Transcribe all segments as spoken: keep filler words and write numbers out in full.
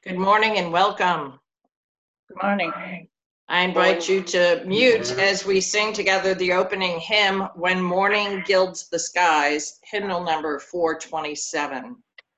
Good morning and welcome. Good morning. I invite you to mute as we sing together the opening hymn, When Morning Gilds the Skies, hymnal number four twenty-seven.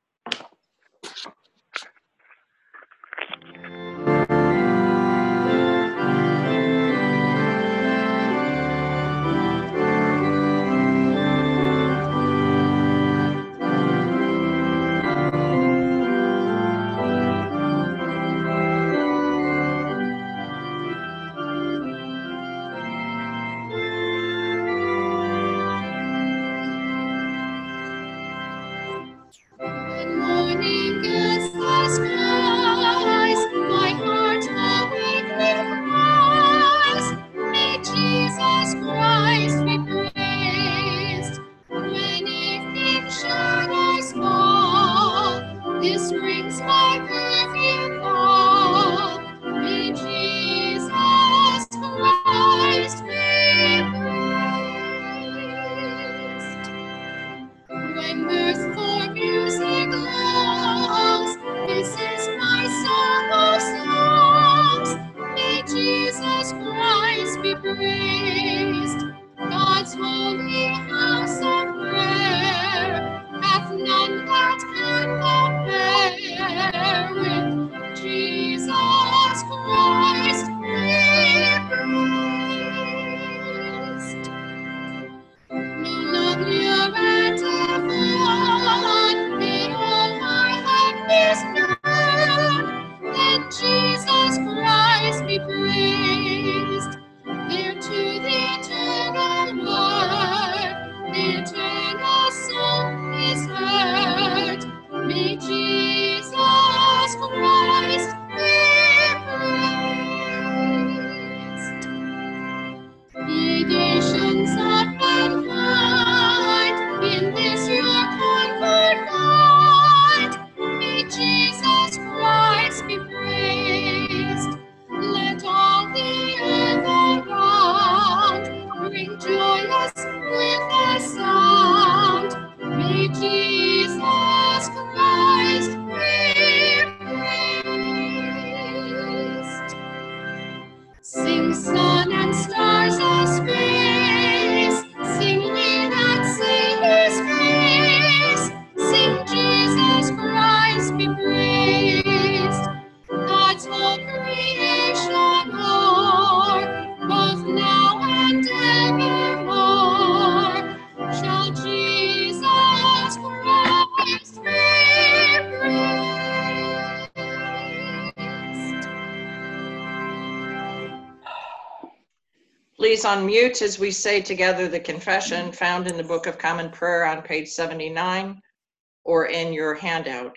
Please unmute as we say together the confession found in the Book of Common Prayer on page seventy-nine or in your handout.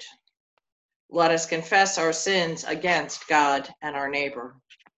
Let us confess our sins against God and our neighbor.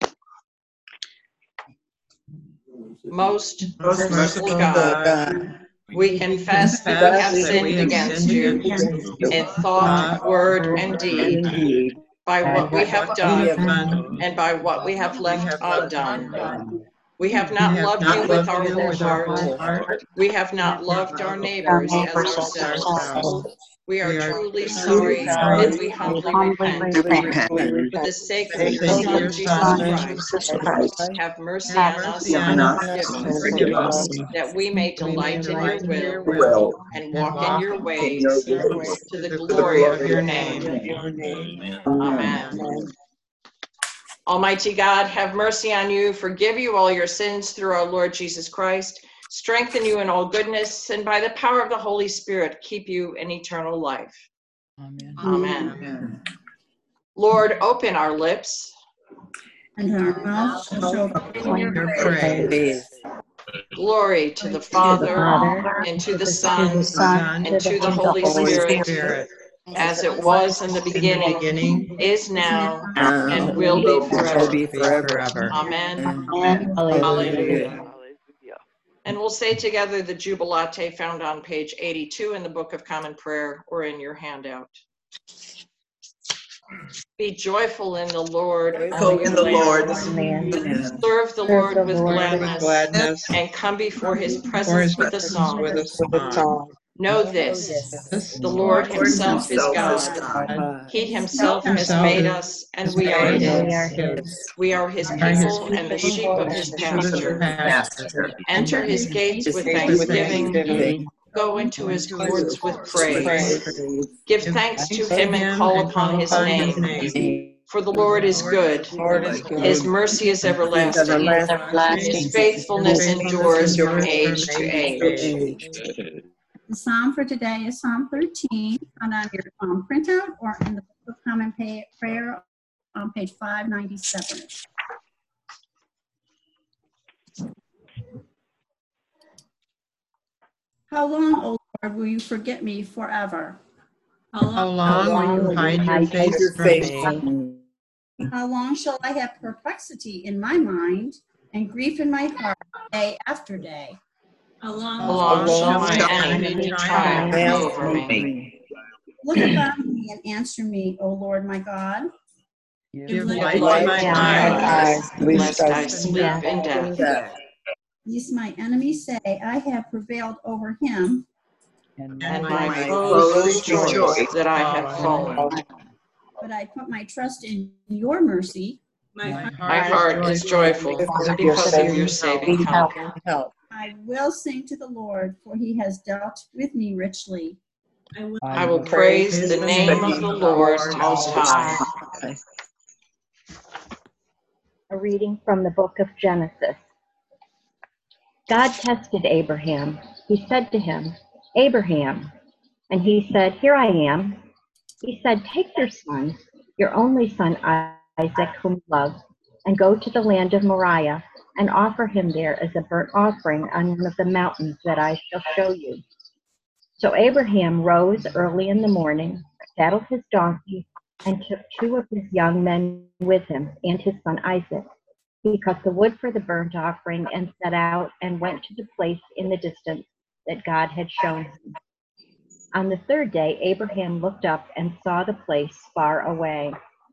Most merciful God, we confess that we have sinned against you in thought, word, and deed, by what we have done and by what we have left undone. We have not loved you with our whole heart. We have not loved our neighbors as ourselves. We are truly sorry and we humbly repent. For the sake of your Son, Jesus Christ, have mercy on us and forgive us, that we may delight in your will and walk in your ways to the glory of your name. Amen. Almighty God, have mercy on you, forgive you all your sins through our Lord Jesus Christ, strengthen you in all goodness, and by the power of the Holy Spirit, keep you in eternal life. Amen. Amen. Amen. Lord, open our lips, and our mouths shall proclaim your praise. Glory to the Father, and to the Son, and to the Holy Spirit, as it was in the beginning, is now, and will be forever. Amen. Hallelujah. And we'll say together the Jubilate found on page eighty-two in the Book of Common Prayer or in your handout. Be joyful in the Lord, all in the Lord. Serve the Lord with gladness, and come before his presence with a song. Know this, the Lord himself is God. He himself has made us, and we are his. We are his people and the sheep of his pasture. Enter his gates with thanksgiving. Go into his courts with praise. Give thanks to him and call upon his name. For the Lord is good. His mercy is everlasting. His faithfulness endures from age to age. The psalm for today is Psalm thirteen, found on your um, printout or in the Book of Common Prayer on page five ninety-seven. How long, O Lord, will you forget me forever? How long, How long will you hide your hide face, your face from me? How long shall I have perplexity in my mind and grief in my heart day after day? How long, How long shall my enemy triumph over me? Look upon me and answer me, O Lord my God. Give light to my eyes, lest I sleep in death. Lest my enemies say, I have prevailed over him. And my foes rejoice that I have fallen. But I put my trust in your mercy. My heart, my heart is joyful because of your saving help. I will sing to the Lord, for he has dealt with me richly. I will, I will praise the name of the Lord Most High. A reading from the book of Genesis. God tested Abraham. He said to him, Abraham. And he said, Here I am. He said, Take your son, your only son Isaac, whom you love, and go to the land of Moriah, and offer him there as a burnt offering on one of the mountains that I shall show you. So Abraham rose early in the morning, saddled his donkey, and took two of his young men with him and his son Isaac. He cut the wood for the burnt offering and set out and went to the place in the distance that God had shown him. On the third day, Abraham looked up and saw the place far away.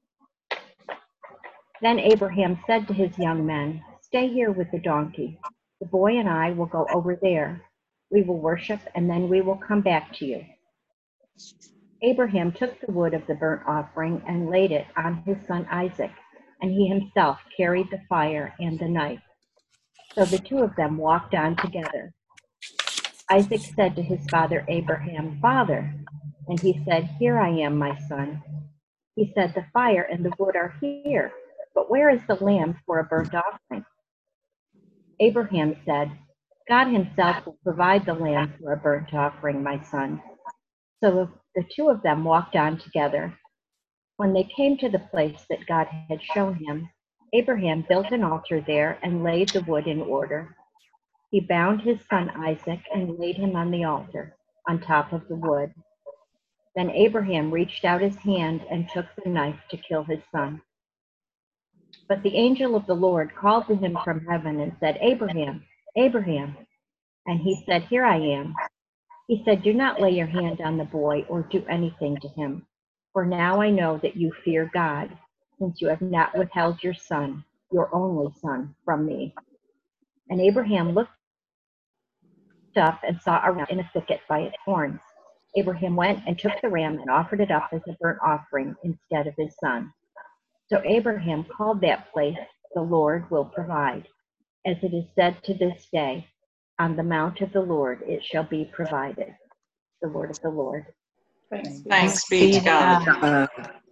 Then Abraham said to his young men, Stay here with the donkey. The boy and I will go over there. We will worship, and then we will come back to you. Abraham took the wood of the burnt offering and laid it on his son Isaac, and he himself carried the fire and the knife. So the two of them walked on together. Isaac said to his father Abraham, Father, and he said, Here I am, my son. He said, The fire and the wood are here, but where is the lamb for a burnt offering? Abraham said, God himself will provide the lamb for a burnt offering, my son. So the two of them walked on together. When they came to the place that God had shown him, Abraham built an altar there and laid the wood in order. He bound his son Isaac and laid him on the altar, on top of the wood. Then Abraham reached out his hand and took the knife to kill his son. But the angel of the Lord called to him from heaven and said, Abraham, Abraham. And he said, Here I am. He said, Do not lay your hand on the boy or do anything to him. For now I know that you fear God, since you have not withheld your son, your only son, from me. And Abraham looked up and saw a ram in a thicket by its horns. Abraham went and took the ram and offered it up as a burnt offering instead of his son. So Abraham called that place, The Lord Will Provide. As it is said to this day, On the mount of the Lord it shall be provided. The word of the Lord. Thanks be to God.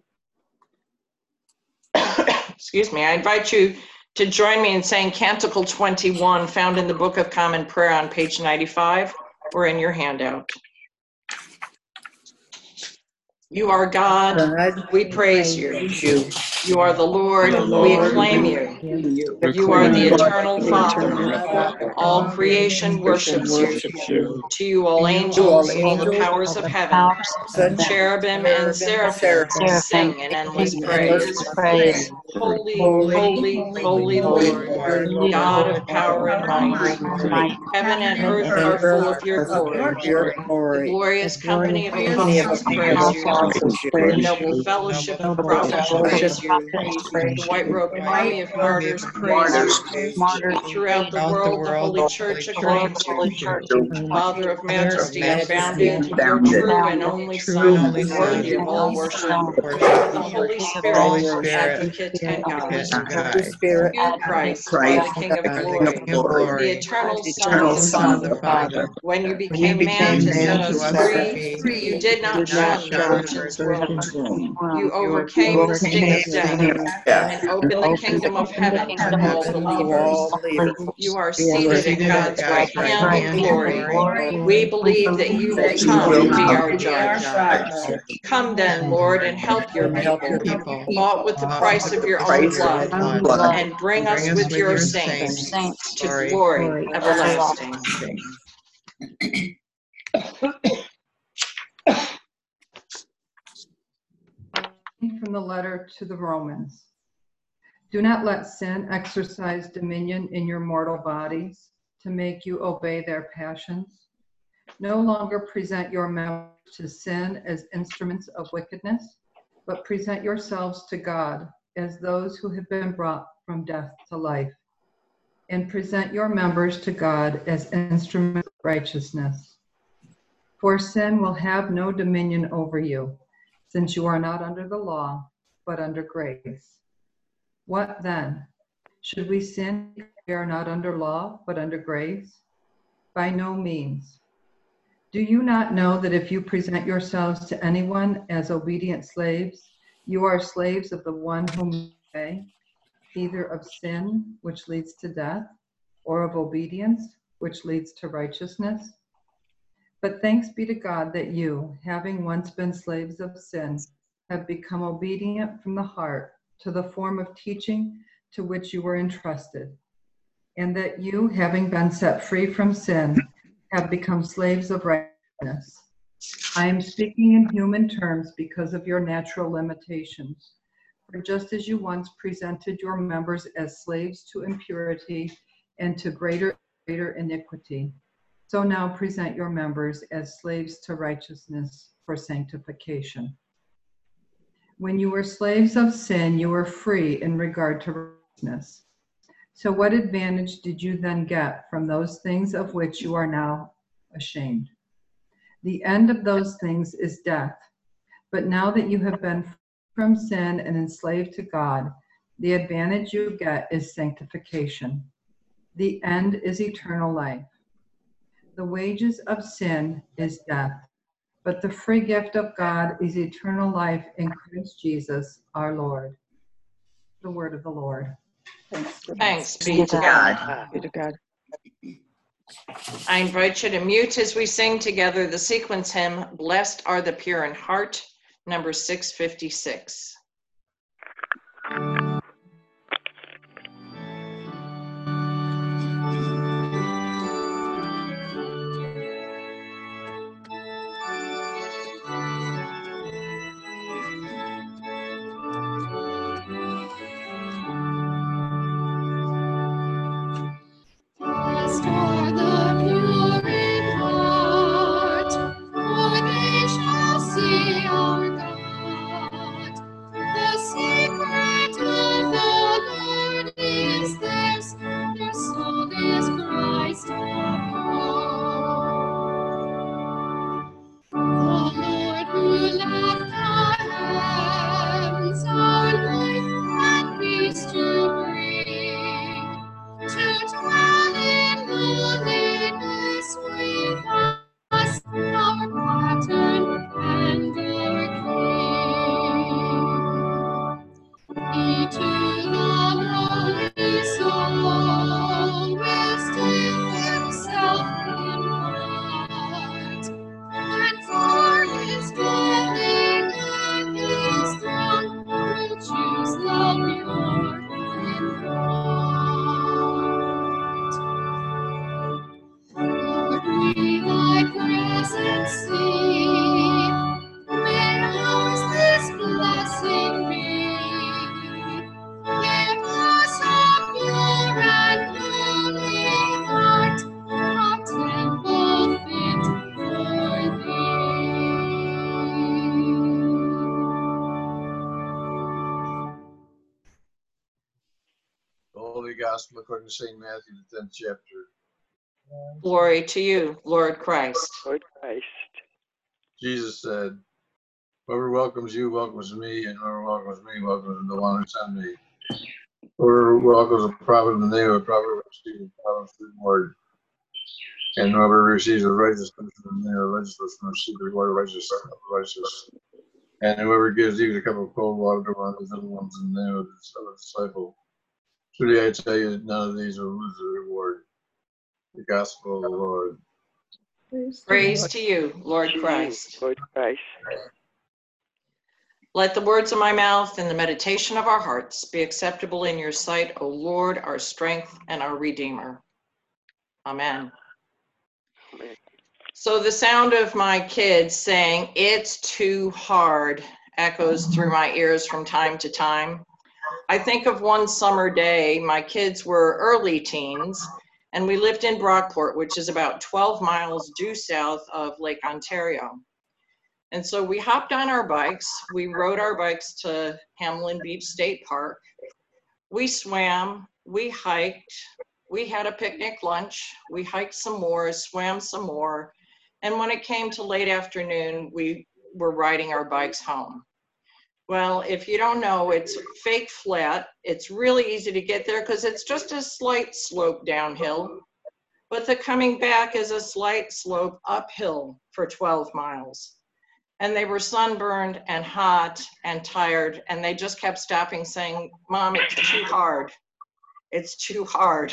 Excuse me. I invite you to join me in saying Canticle twenty-one, found in the Book of Common Prayer on page ninety-five or in your handout. You are God, we praise you. You are the Lord, we acclaim you. You are the eternal Father. All creation worships you. To you all angels, all the powers of heaven, cherubim and seraphim sing in endless praise. Holy, holy, holy Lord, God of power and might. Heaven and earth are full of your glory. The glorious company of apostles praise you. The noble fellowship of prophets praise you. the white robed army of martyrs praise you. Throughout the world, the Holy Church acclaims you. Father of majesty, unbounded, you're true and only Son, worthy of all worship. The Holy Spirit, advocate and guide. You, Christ, are the King of glory, the eternal Son of the Father. When you became man to set us free, you did not shun the Virgin's womb. You overcame the sting of death and opened the kingdom of heaven to all believers. You are seated at God's right hand in glory. We believe that you will come and be our judge. Come then, Lord, and help your people, bought with the price of your own blood, and bring us with your saints to glory everlasting. From the letter to the Romans. Do not let sin exercise dominion in your mortal bodies to make you obey their passions. No longer present your members to sin as instruments of wickedness, but present yourselves to God as those who have been brought from death to life, and present your members to God as instruments of righteousness. For sin will have no dominion over you, since you are not under the law, but under grace. What then? Should we sin if we are not under law, but under grace? By no means. Do you not know that if you present yourselves to anyone as obedient slaves, you are slaves of the one whom you obey, either of sin, which leads to death, or of obedience, which leads to righteousness? But thanks be to God that you, having once been slaves of sin, have become obedient from the heart to the form of teaching to which you were entrusted, and that you, having been set free from sin, have become slaves of righteousness. I am speaking in human terms because of your natural limitations. For just as you once presented your members as slaves to impurity and to greater greater iniquity, so now present your members as slaves to righteousness for sanctification. When you were slaves of sin, you were free in regard to righteousness. So what advantage did you then get from those things of which you are now ashamed? The end of those things is death. But now that you have been free from sin and enslaved to God, the advantage you get is sanctification. The end is eternal life. The wages of sin is death, but the free gift of God is eternal life in Christ Jesus our Lord. The word of the Lord. Thanks be to God. Be to God. I invite you to mute as we sing together the sequence hymn, Blessed Are the Pure in Heart, number six fifty-six. Blessed are the pure in heart, for they shall see our God. The secret Gospel according to Saint Matthew, the tenth chapter. Glory to you, Lord Christ. Lord Christ. Jesus said, whoever welcomes you welcomes me, and whoever welcomes me welcomes the one who sent me. Whoever welcomes a prophet in the name of a prophet receives a prophet's reward. And whoever receives a righteous person in the name of a righteous person receives the reward of righteous, righteous. And whoever gives even a cup of cold water to one of his little ones in the name of a disciple, truly I tell you, none of these will lose their reward. The Gospel of the Lord. Praise to you, Lord Christ. Lord Christ. Let the words of my mouth and the meditation of our hearts be acceptable in your sight, O Lord, our strength and our Redeemer. Amen. Amen. So the sound of my kids saying, "It's too hard," echoes through my ears from time to time. I think of one summer day, my kids were early teens, and we lived in Brockport, which is about twelve miles due south of Lake Ontario. And so we hopped on our bikes, we rode our bikes to Hamlin Beach State Park, we swam, we hiked, we had a picnic lunch, we hiked some more, swam some more, and when it came to late afternoon, we were riding our bikes home. Well, if you don't know, it's fake flat. It's really easy to get there because it's just a slight slope downhill, but the coming back is a slight slope uphill for twelve miles. And they were sunburned and hot and tired, and they just kept stopping saying, "Mom, it's too hard. It's too hard."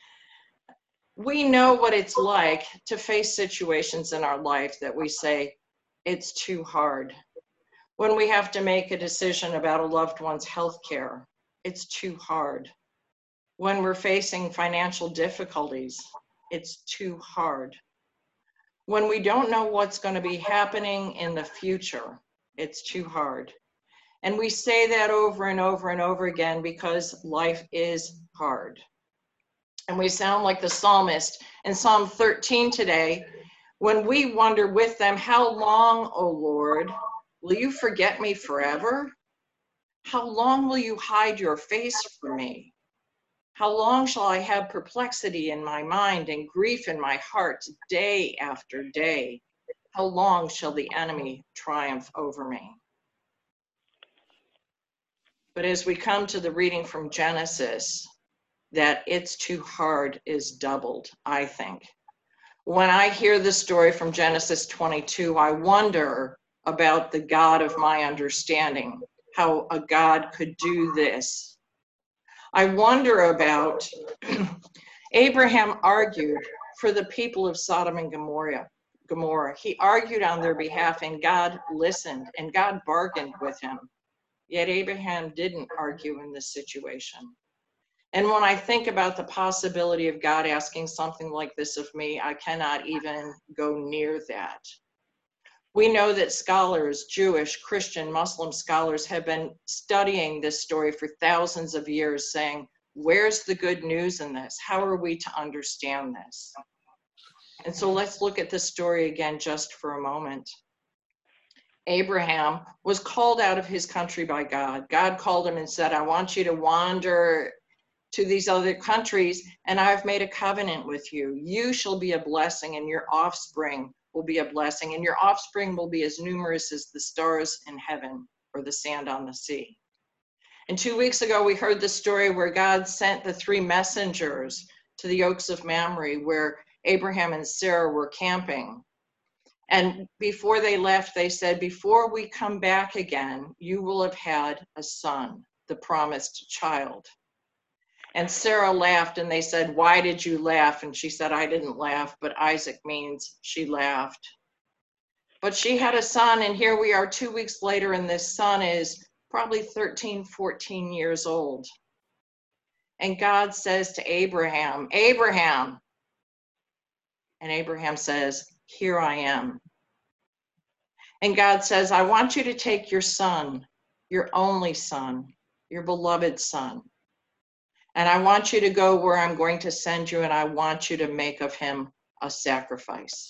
We know what it's like to face situations in our life that we say, it's too hard. When we have to make a decision about a loved one's health care, it's too hard. When we're facing financial difficulties, it's too hard. When we don't know what's going to be happening in the future, it's too hard. And we say that over and over and over again because life is hard. And we sound like the psalmist in Psalm thirteen today, when we wonder with them, "How long, O Lord, will you forget me forever? How long will you hide your face from me? How long shall I have perplexity in my mind and grief in my heart day after day? How long shall the enemy triumph over me?" But as we come to the reading from Genesis, that it's too hard is doubled, I think. When I hear the story from Genesis twenty-two, I wonder about the God of my understanding, how a God could do this. I wonder about Abraham argued for the people of Sodom and Gomorrah. Gomorrah. He argued on their behalf, and God listened, and God bargained with him. Yet Abraham didn't argue in this situation. And when I think about the possibility of God asking something like this of me, I cannot even go near that. We know that scholars, Jewish, Christian, Muslim scholars, have been studying this story for thousands of years, saying, where's the good news in this? How are we to understand this? And so let's look at this story again just for a moment. Abraham was called out of his country by God. God called him and said, I want you to wander to these other countries, and I've made a covenant with you. You shall be a blessing, and your offspring will be a blessing, and your offspring will be as numerous as the stars in heaven or the sand on the sea. And two weeks ago, we heard the story where God sent the three messengers to the Oaks of Mamre, where Abraham and Sarah were camping. And before they left, they said, before we come back again, you will have had a son, the promised child. And Sarah laughed, and they said, why did you laugh? And she said, I didn't laugh, but Isaac means she laughed. But she had a son, and here we are two weeks later, and this son is probably thirteen, fourteen years old. And God says to Abraham, Abraham. And Abraham says, here I am. And God says, I want you to take your son, your only son, your beloved son. And I want you to go where I'm going to send you, and I want you to make of him a sacrifice.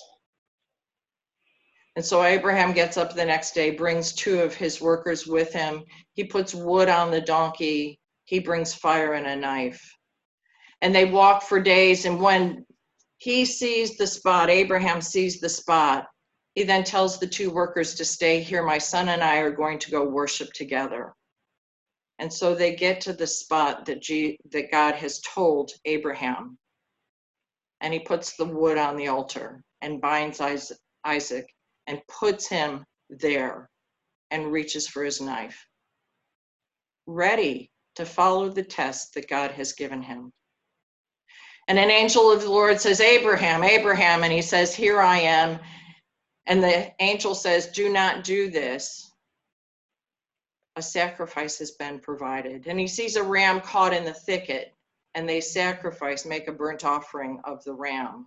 And so Abraham gets up the next day, brings two of his workers with him. He puts wood on the donkey. He brings fire and a knife. And they walk for days. And when he sees the spot, Abraham sees the spot, he then tells the two workers to stay here. My son and I are going to go worship together. And so they get to the spot that, G, that God has told Abraham. And he puts the wood on the altar and binds Isaac and puts him there and reaches for his knife, ready to follow the test that God has given him. And an angel of the Lord says, Abraham, Abraham, and he says, here I am. And the angel says, do not do this. A sacrifice has been provided. And he sees a ram caught in the thicket, and they sacrifice, make a burnt offering of the ram.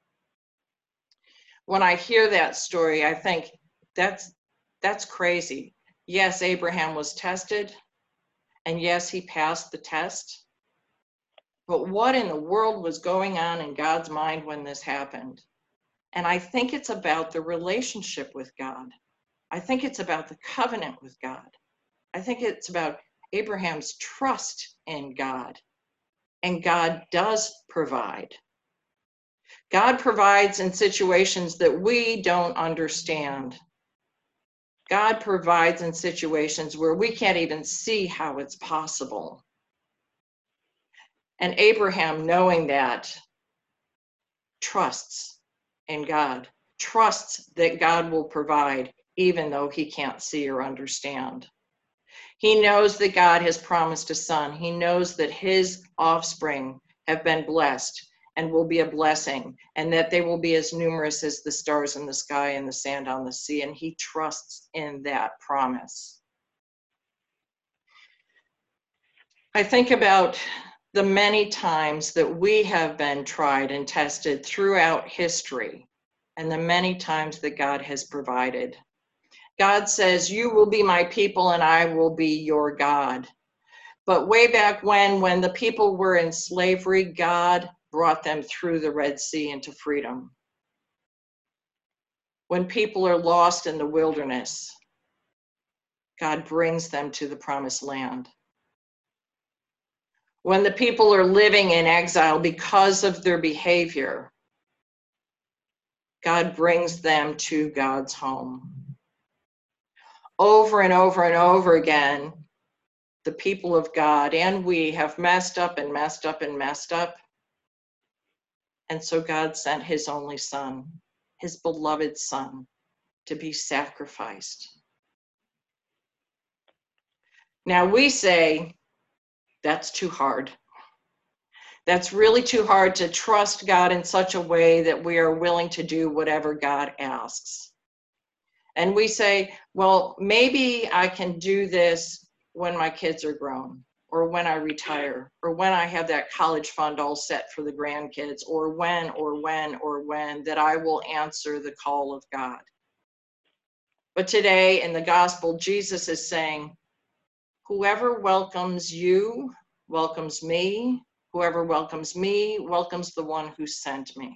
When I hear that story, I think that's that's crazy. Yes, Abraham was tested, and yes, he passed the test. But what in the world was going on in God's mind when this happened? And I think it's about the relationship with God. I think it's about the covenant with God. I think it's about Abraham's trust in God. And God does provide. God provides in situations that we don't understand. God provides in situations where we can't even see how it's possible. And Abraham, knowing that, trusts in God, trusts that God will provide, even though he can't see or understand. He knows that God has promised a son. He knows that his offspring have been blessed and will be a blessing, and that they will be as numerous as the stars in the sky and the sand on the sea, and he trusts in that promise. I think about the many times that we have been tried and tested throughout history, and the many times that God has provided. God says, you will be my people and I will be your God. But way back when, when the people were in slavery, God brought them through the Red Sea into freedom. When people are lost in the wilderness, God brings them to the promised land. When the people are living in exile because of their behavior, God brings them to God's home. Over and over and over again, the people of God and we have messed up and messed up and messed up. And so God sent his only son, his beloved son, to be sacrificed. Now we say, that's too hard. That's really too hard to trust God in such a way that we are willing to do whatever God asks. And we say, well, maybe I can do this when my kids are grown, or when I retire, or when I have that college fund all set for the grandkids, or when, or when, or when, that I will answer the call of God. But today in the gospel, Jesus is saying, whoever welcomes you, welcomes me. Whoever welcomes me, welcomes the one who sent me.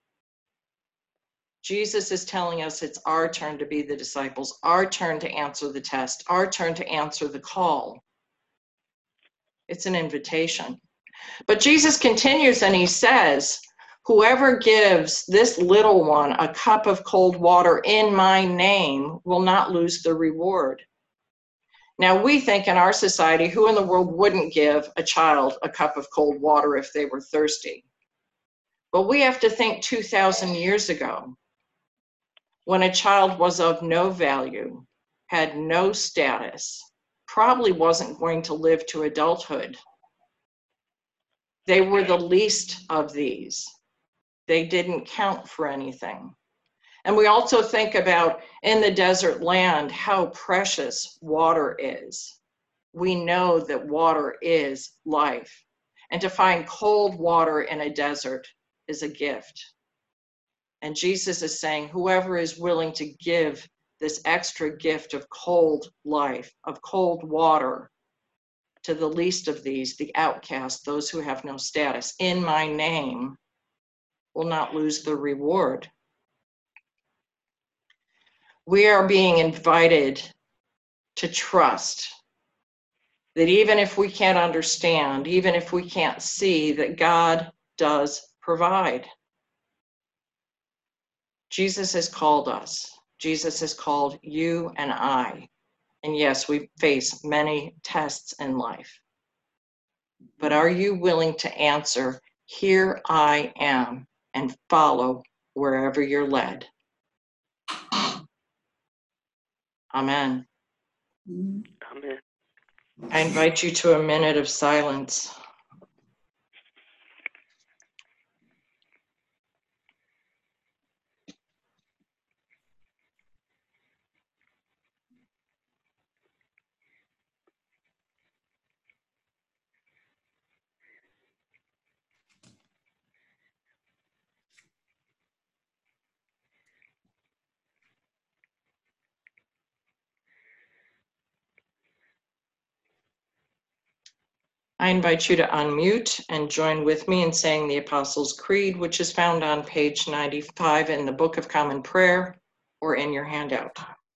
Jesus is telling us it's our turn to be the disciples, our turn to answer the test, our turn to answer the call. It's an invitation. But Jesus continues and he says, whoever gives this little one a cup of cold water in my name will not lose the reward. Now we think in our society, who in the world wouldn't give a child a cup of cold water if they were thirsty? But we have to think two thousand years ago, when a child was of no value, had no status, probably wasn't going to live to adulthood. They were the least of these. They didn't count for anything. And we also think about in the desert land how precious water is. We know that water is life. And to find cold water in a desert is a gift. And Jesus is saying, whoever is willing to give this extra gift of cold life, of cold water, to the least of these, the outcast, those who have no status, in my name, will not lose the reward. We are being invited to trust that even if we can't understand, even if we can't see, that God does provide. Jesus has called us. Jesus has called you and I. And yes, we face many tests in life. But are you willing to answer, "Here I am," and follow wherever you're led? Amen. Amen. I invite you to a minute of silence. I invite you to unmute and join with me in saying the Apostles' Creed, which is found on page ninety-five in the Book of Common Prayer or in your handout.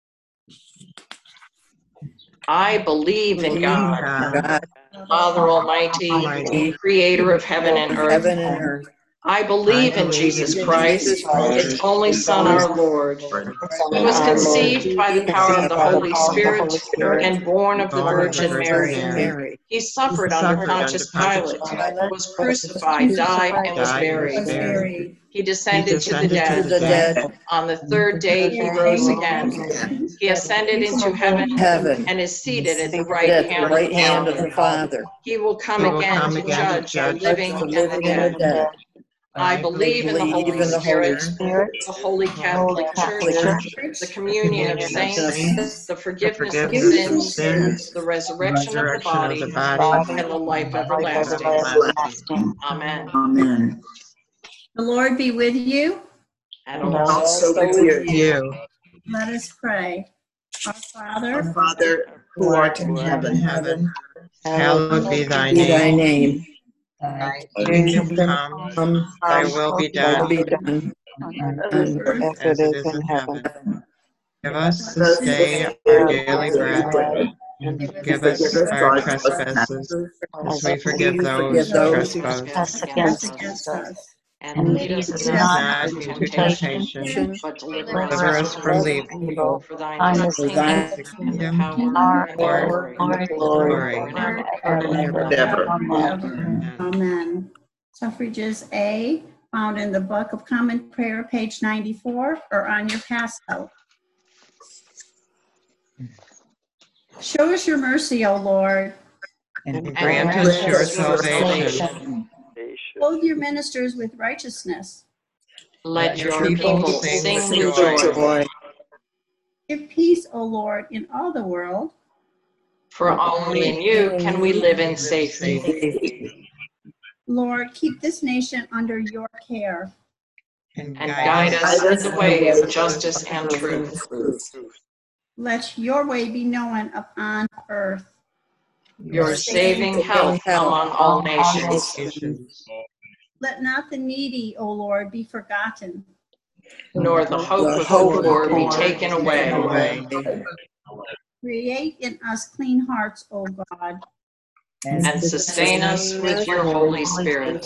I believe in God, God, Father Almighty, Almighty, creator of heaven and earth. heaven and earth. I believe I in believe Jesus in Christ, Jesus Christ, his only Son, our Lord, who was conceived by the power of the Holy Spirit and born of the born of the Virgin Mary. Mary. He suffered He under suffered Pontius under Pilate, Pontius was crucified, died, and was died and was buried. buried. He descended to the descended to dead. the dead. On the third day, he rose again. He ascended into heaven Heaven. and is seated at the right At the hand right of hand the of the Father. Father. He will come He will again come to again to judge the judge living the and the living and the dead. dead. I believe in the believe Holy in the Holy Spirit, the Holy Catholic Church, the communion of saints, the forgiveness of forgiveness of sins, sins, the resurrection of the resurrection of body, the body, and the life everlasting. everlasting. Amen. Amen. The Lord be with you. And also Also with you, Let us pray. Our Father, our Father who art in heaven, heaven, hallowed be thy be name. name. Thy kingdom come, Come, thy will be done, be done on on earth earth as it is in heaven. Give us this day our daily bread, and forgive us our trespasses, as we forgive those who trespass trespass against us. and lead us Lead us not not into into temptation, temptation, but deliver deliver us us from from evil. evil. For thine is For the thine is kingdom, the and the kingdom, power, and the power, glory, and the glory, forever forever and Ever. ever. Amen. Suffrages A, found in the Book of Common Prayer, page ninety-four, or on your passout. Show us your mercy, O Lord. And grant us your salvation. Salvation. Clothe your ministers with righteousness. Let Your your people sing with joy. Give peace, O Lord, in all the world. For only in you can we live in safety. Lord, keep this nation under your care. And And guide us in the way of justice and truth. Let your way be known upon earth. Your saving health among all nations. nations. Let not the needy, O Lord, be forgotten. Nor the hope of the poor be taken away. Away. Create in us clean hearts, O God. And sustain us with your Holy Spirit.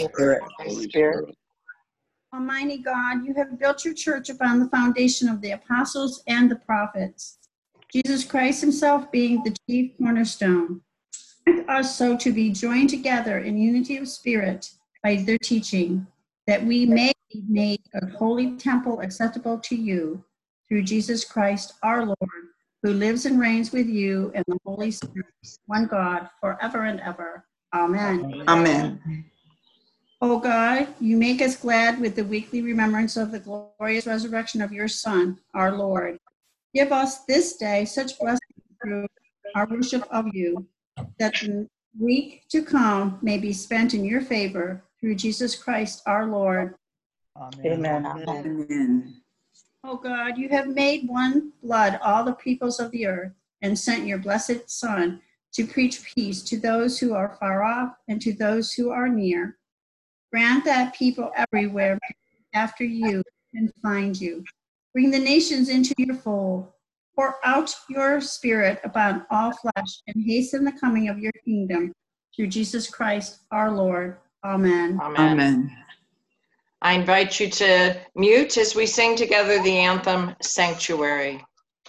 Almighty God, you have built your church upon the foundation of the apostles and the prophets, Jesus Christ himself being the chief cornerstone. Grant us so to be joined together in unity of spirit by their teaching, that we may be made a holy temple acceptable to you through Jesus Christ our Lord, who lives and reigns with you and the Holy Spirit, one God, forever and ever. Amen. Amen. O God, you make us glad with the weekly remembrance of the glorious resurrection of your Son, our Lord. Give us this day such blessings through our worship of you, that the week to come may be spent in your favor through Jesus Christ, our Lord. Amen. Amen. O God, you have made one blood all the peoples of the earth, and sent your blessed Son to preach peace to those who are far off and to those who are near. Grant that people everywhere after you and find you. Bring the nations into your fold. Pour out your Spirit upon all flesh and hasten the coming of your kingdom through Jesus Christ our Lord. Amen. Amen. Amen. I invite you to mute as we sing together the anthem, Sanctuary.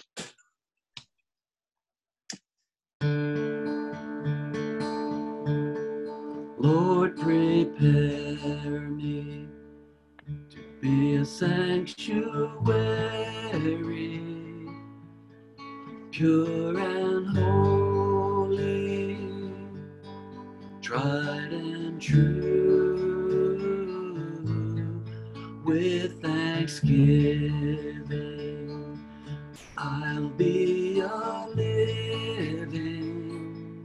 Lord, prepare me to be a sanctuary, pure and holy, tried and true. With thanksgiving, I'll be a living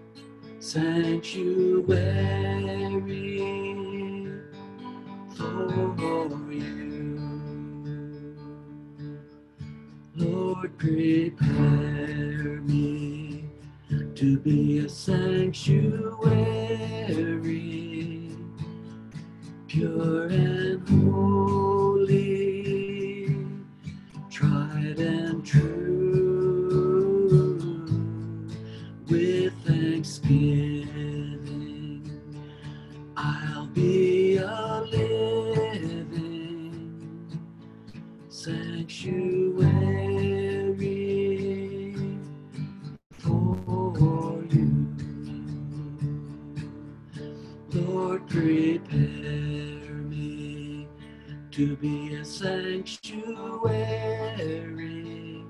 sanctuary for you. Lord, prepare me to be a sanctuary, pure and holy, tried and true. With thanksgiving, I'll be a living sanctuary for you. Lord, prepare me to be a sanctuary,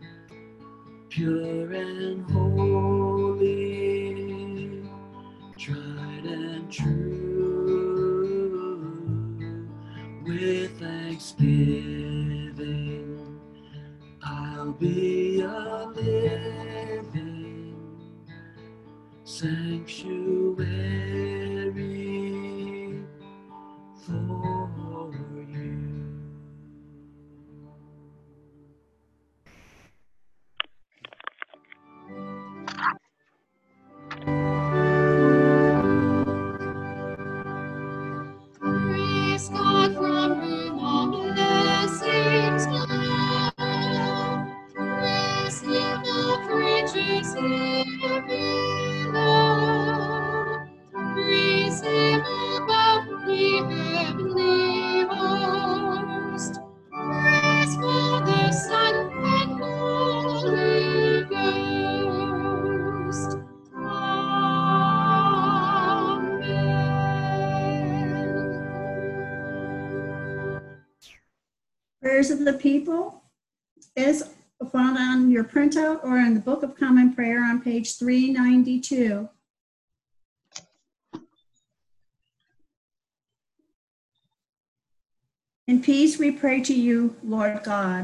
pure and holy, tried and true. With thanksgiving, I'll be a living sanctuary for you. Praise God from whom all blessings flow. Praise Him now for ages here below. Praise Him above the heavenly host. Praise Father, Son, and Holy Ghost. Prayers of the people is found on your printout or in the Book of Common Prayer on page three ninety-two. In peace we pray to you, Lord God.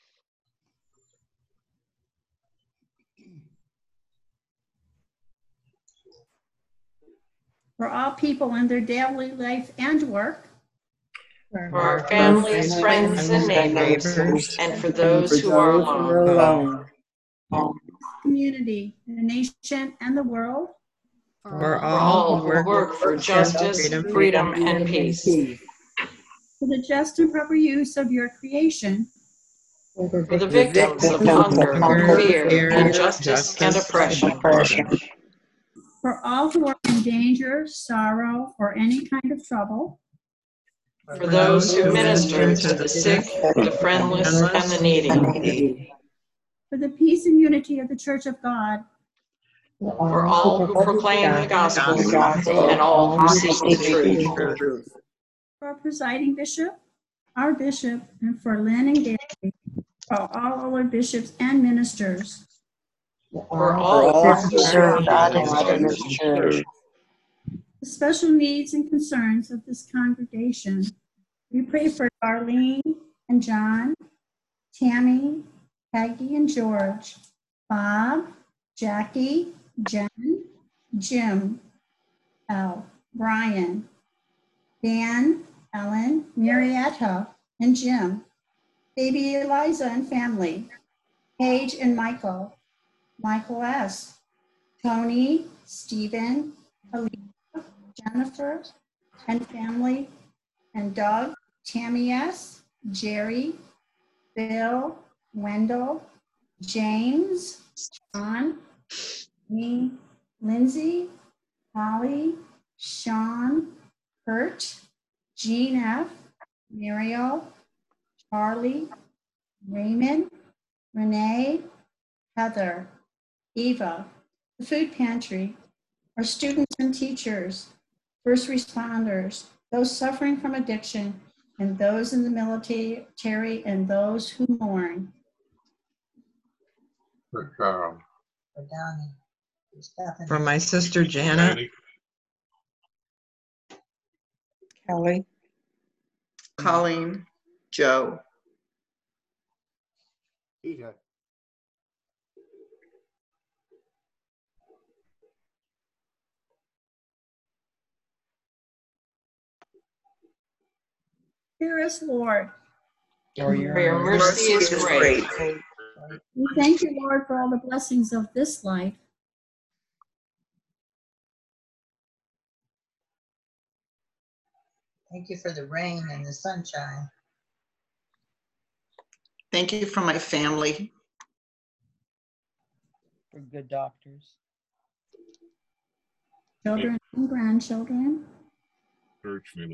For all people in their daily life and work, For our families, friends, and neighbors, and for those who are alone. community, the nation, and the world. For For all all who who work work for justice, freedom, and peace. For the just and proper use of your creation. For the victims of hunger, fear, injustice, and oppression. For all who are in danger, sorrow, or any kind of trouble. For those who minister to the sick, the friendless, and the needy. For the peace and unity of the Church of God. For all who proclaim the gospel and all who seek the truth. For our presiding bishop, our bishop, and for Lynn and Gary, for all our bishops and ministers. For all who serve God in this church. The special needs and concerns of this congregation. We pray for Darlene and John, Tammy, Peggy and George, Bob, Jackie, Jen, Jim, L, Brian, Dan, Ellen, Marietta, and Jim, baby Eliza and family, Paige and Michael, Michael S., Tony, Stephen, Alicia, Jennifer, and family, and Doug, Tammy S., Jerry, Bill, Wendell, James, John, me, Lindsay, Holly, Sean, Kurt, Jean F., Muriel, Charlie, Raymond, Renee, Heather, Eva, the food pantry, our students and teachers, first responders, those suffering from addiction, and those in the military, and those who mourn. For Carl. For Donnie. For Stephanie. From my sister Janet, Kelly. Colleen. Joe. Peter. Hear us, Lord. For your mercy is great. We thank you, Lord, for all the blessings of this life. Thank you for the rain and the sunshine. Thank you for my family. For good doctors. Children and grandchildren. Church members.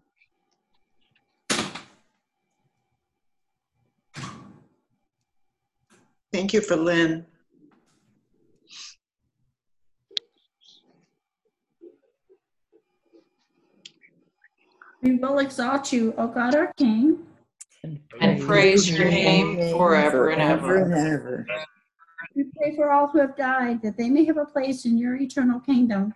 Thank you for Lynn. We will exalt you, O God, our King, and praise your name forever and ever. We pray for all who have died, that they may have a place in your eternal kingdom.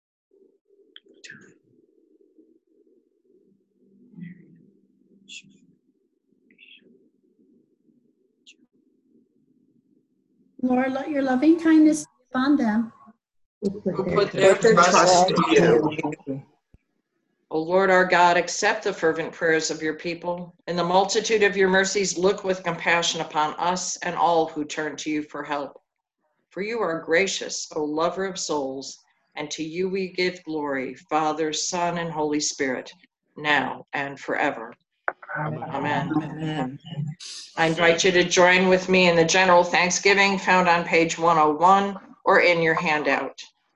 Lord, let your loving kindness be upon them. Who put their trust in you. O Lord our God, accept the fervent prayers of your people. In the multitude of your mercies, look with compassion upon us and all who turn to you for help. For you are gracious, O lover of souls, and to you we give glory, Father, Son, and Holy Spirit, now and forever. Amen. Amen. I invite you to join with me in the general thanksgiving found on page one oh one or in your handout.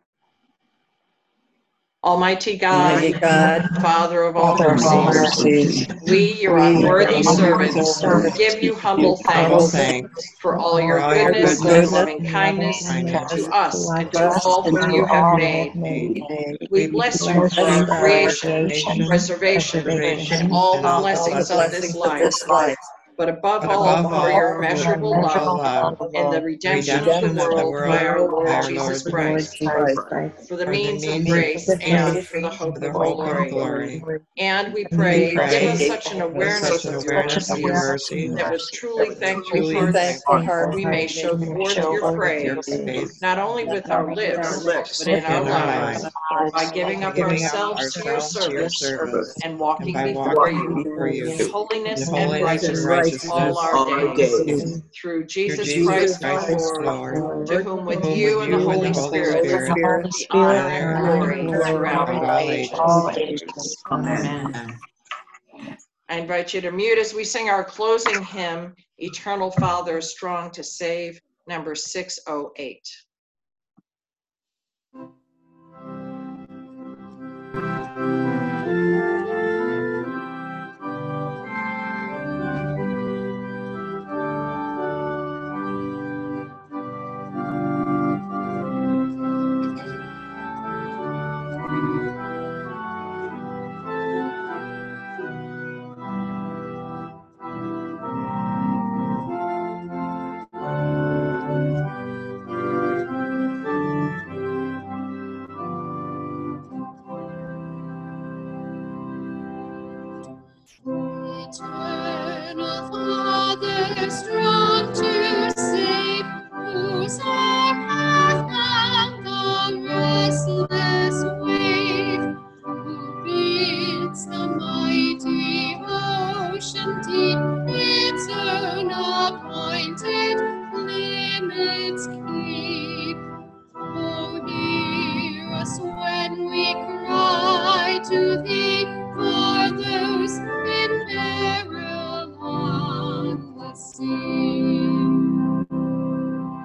Almighty God, Almighty God, Father of all Father of all mercies, mercies, we, your we, unworthy your servants, unworthy give you servants, humble humble thanks thanks for all your for all your goodness goodness and loving kindness kindness to us and to to us all and whom to you have all made. made. We bless you for our creation, preservation, and all the blessings of this life, but above But all, above for all, your for immeasurable your love love, and the redemption of redemption the of the world by our world Lord by our Jesus Lord Christ, Jesus for the for the means of means grace of and grace for the for hope the of hope of glory. glory. And we We pray, pray give us such an with awareness such an of your awareness of your mercies mercy that with truly thankful truly hearts thankful heart we may show forth your your praise, praise, not only with our lips, but in our in our lives, lives, by giving up giving up ourselves to your ourselves to your service service, and and walking by before walking you before you in holiness in and holiness and righteousness all righteousness our days. Through through Jesus Jesus Christ Christ our our Lord, Lord, to whom with whom you with and the you and the Holy Holy Spirit Spirit be honor honor and and glory throughout all ages. ages. Amen. Amen. I invite you to mute as we sing our closing hymn, Eternal Father, Strong to Save, number six oh eight. Eternal Father, strong to save, whose eye hath found the restless wave, who bids the mighty ocean deep its own appointed limits keep. Oh, hear us when we cry to thee for those in peril on the sea.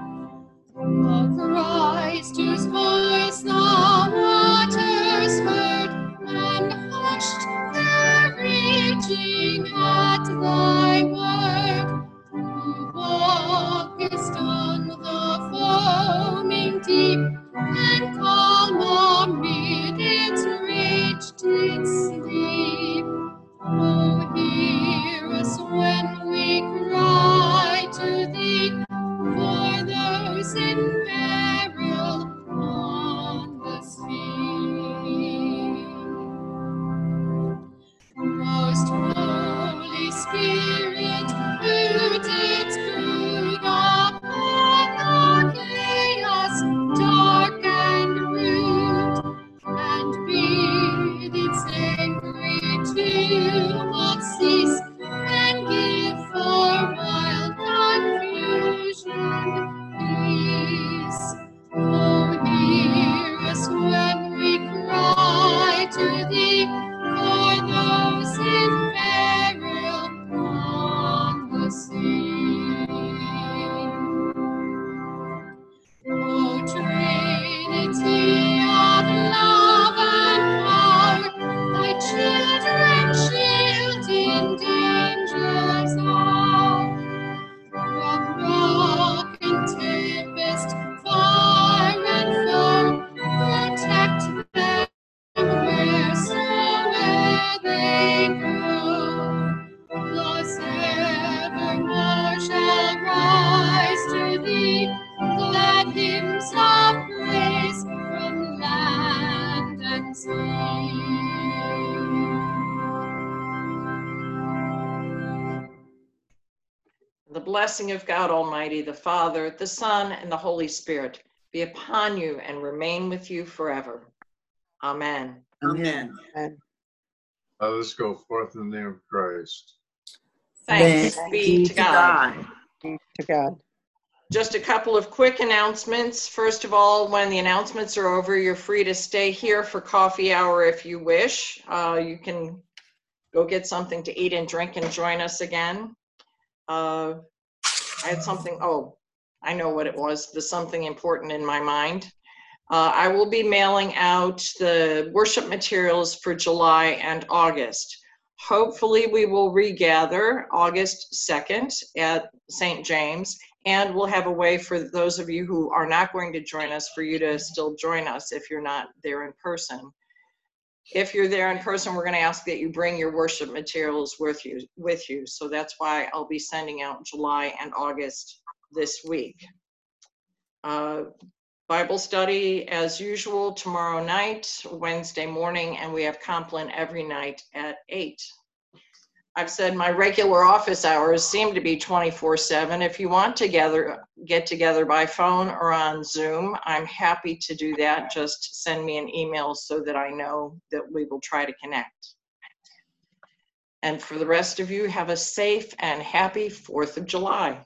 Christ, whose voice the waters heard, and hushed their raging at thy word. Who walkest on the foaming deep, and calm amid its rage did sleep. Oh, hear us when we cry to thee, for those in peril on the sea. Most Holy Spirit, who didst brood upon the chaos dark and rude, and bid its angry tumult cease, and give for wild confusion peace. Oh, hear us when we cry to thee, for those in peril on the sea. O Trinity of love and power, thy children shield in dangers all. From rock and tempest, fire and foe, protect them wheresoever they go. Thus evermore shall rise to thee glad hymns of praise from land and sea. The blessing of God Almighty, the Father, the Son, and the Holy Spirit be upon you and remain with you forever. Amen. Amen. Let us go forth in the name of Christ. Thanks Thanks be to God. Be to God. Just a couple of quick announcements. First of all, when the announcements are over, you're free to stay here for coffee hour if you wish. Uh, you can go get something to eat and drink and join us again. Uh, I had something, oh, I know what it was. There's something important in my mind. Uh, I will be mailing out the worship materials for July and August. Hopefully we will regather August second at Saint James, and we'll have a way for those of you who are not going to join us for you to still join us if you're not there in person. If you're there in person, we're going to ask that you bring your worship materials with you. With you. So that's why I'll be sending out July and August this week. Uh, Bible study as usual tomorrow night, Wednesday morning, and we have Compline every night at eight. I've said my regular office hours seem to be twenty-four seven. If you want to gather, get together by phone or on Zoom, I'm happy to do that. Just send me an email so that I know that we will try to connect. And for the rest of you, have a safe and happy fourth of July.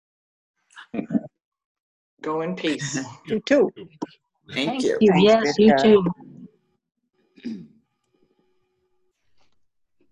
Go in peace. You too. Thank Thank you. you. Yes, you too.